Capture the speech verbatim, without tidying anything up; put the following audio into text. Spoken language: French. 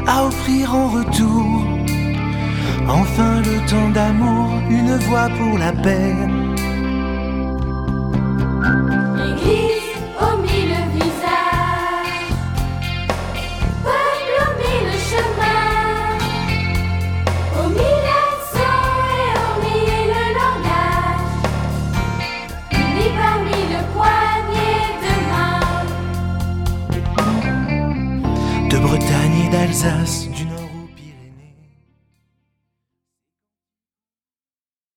à offrir en retour. Enfin le temps d'amour, une voix pour la paix. Église aux mille visages, peuple aux mille chemins, aux mille accents et aux mille langages, unis par mille poignées de main. De Bretagne et d'Alsace,